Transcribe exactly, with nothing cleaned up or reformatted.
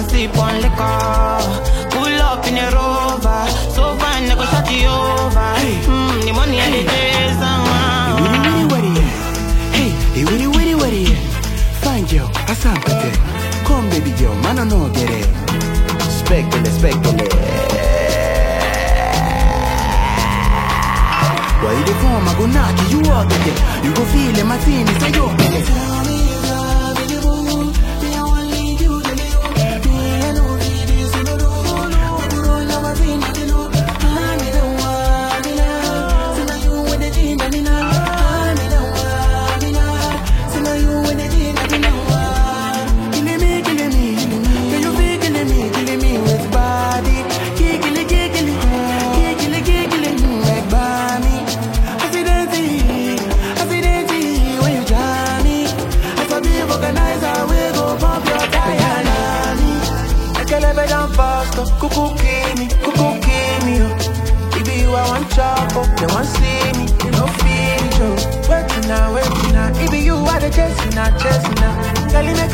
sip on liquor. Pull up in a rover. So fine, I go shut you over. Hmm, the money and the days, hey, hey, witty, witty, witty. Fine girl, I saw come baby girl, man, I know get it. Spectacle, spectacle. Why you the form, I go knock you, you walk it. You go feel it, my team, it's a yo. Cuckoo kimi, cuckoo kimi, baby you are one chop up, they want see me, they don't feel it, yo. Waiting now, waiting now, baby you are the chasing now, chasing now. Girl, you make